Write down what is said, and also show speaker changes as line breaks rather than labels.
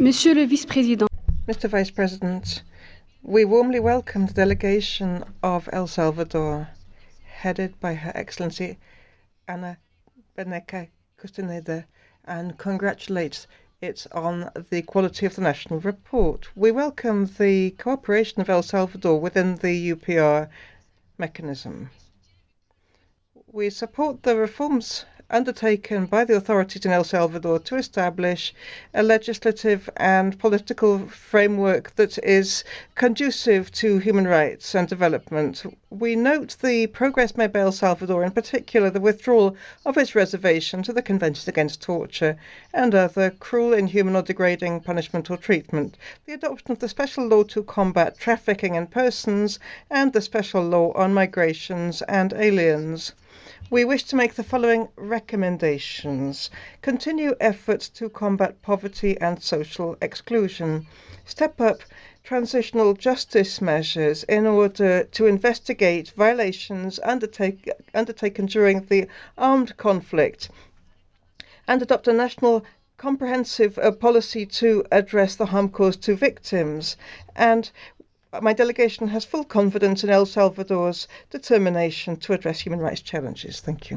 Monsieur le Vice-président,
Mr. Vice President, we warmly welcome the delegation of El Salvador, headed by Her Excellency Ana Beneca Castaneda, and congratulate it on the quality of the national report. We welcome the cooperation of El Salvador within the UPR mechanism. We support the reforms undertaken by the authorities in El Salvador to establish a legislative and political framework that is conducive to human rights and development. We note the progress made by El Salvador, in particular the withdrawal of its reservation to the Convention Against Torture and other cruel, inhuman or degrading punishment or treatment, the adoption of the special law to combat trafficking in persons, and the special law on migrations and aliens. We wish to make the following recommendations. Continue efforts to combat poverty and social exclusion. Step up transitional justice measures in order to investigate violations undertaken during the armed conflict, and adopt a national comprehensive policy to address the harm caused to victims. And my delegation has full confidence in El Salvador's determination to address human rights challenges. Thank you.